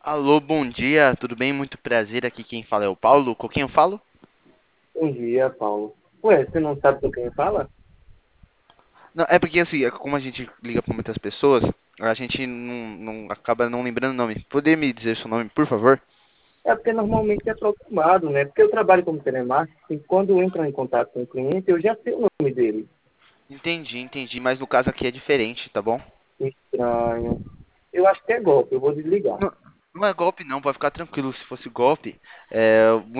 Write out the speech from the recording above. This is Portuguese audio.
Alô, bom dia, tudo bem? Muito prazer. Aqui quem fala é o Paulo. Com quem eu falo? Bom dia, Paulo. Ué, você não sabe com quem fala? Não, é porque assim, como a gente liga para muitas pessoas, a gente não acaba não lembrando o nome. Poder me dizer seu nome, por favor? É porque normalmente é programado, né? Porque eu trabalho como telemarketing, quando eu entro em contato com o cliente, eu já sei o nome dele. Entendi, mas no caso aqui é diferente, tá bom? Estranho. Eu acho que é golpe, eu vou desligar. Não, não é golpe não, pode ficar tranquilo. Se fosse golpe, é,